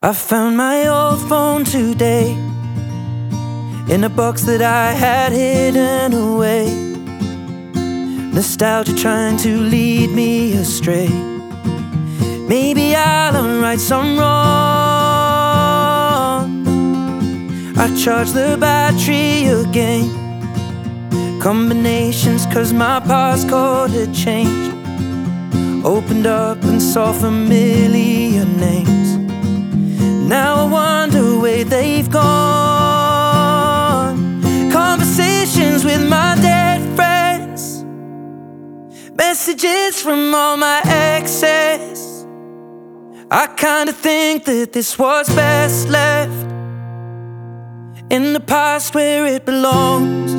I found my old phone today in a box that I had hidden away. Nostalgia trying to lead me astray. Maybe I'll unright some wrong. I charge the battery again. Combinations cause my passcode had changed. Opened up and saw familiar names. Now I wonder where they've gone. Conversations with my dead friends. Messages from all my exes. I kinda think that this was best left in the past where it belongs.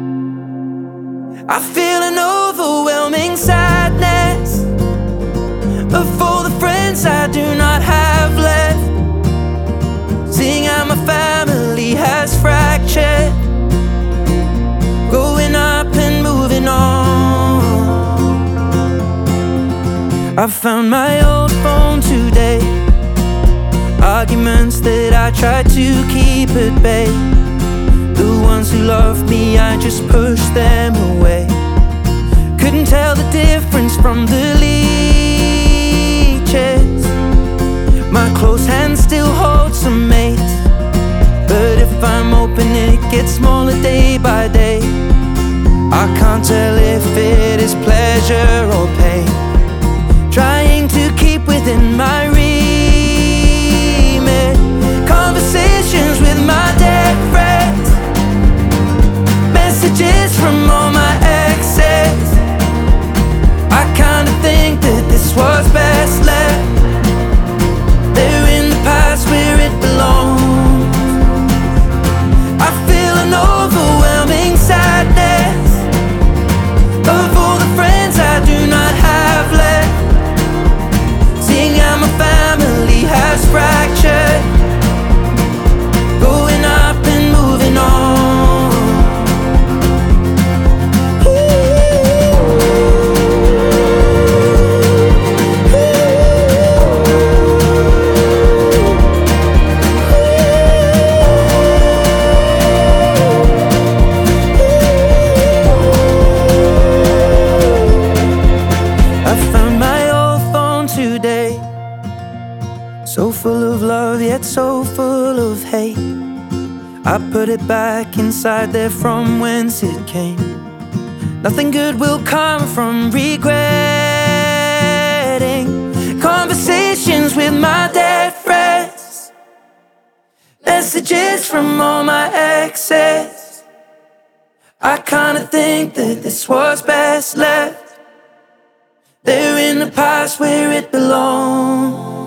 I feel an overwhelming sadness of all the friends I do not have left. Seeing how my family has fractured, growing up and moving on. I found my old phone today. Arguments that I tried to keep at bay. The ones who loved me, I just pushed them away. Couldn't tell the difference from the leeches. My close hand still holds some mates, but if I'm open it gets smaller day by day. I can't tell if it is pleasure or pain. Trying to keep within my remit. Conversations with my dead friends. Messages from all my exes. I kinda think that this was best left. They're in the past where it belongs. I feel an overwhelming sadness of all the friends I do not have left. Seeing how my family has fractured, growing up and moving on. So full of love, yet so full of hate. I put it back inside there from whence it came. Nothing good will come from regretting. Conversations with my dead friends. Messages from all my exes. I kinda think that this was best left. They're in the past where it belongs.